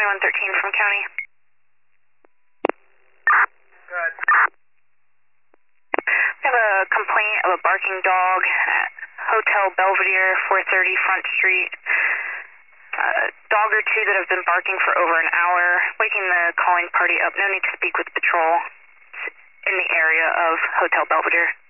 2113 from county. Good. We have a complaint of a barking dog at Hotel Belvedere, 430 Front Street. A dog or two that have been barking for over an hour, waking the calling party up. No need to speak with patrol. It's in the area of Hotel Belvedere.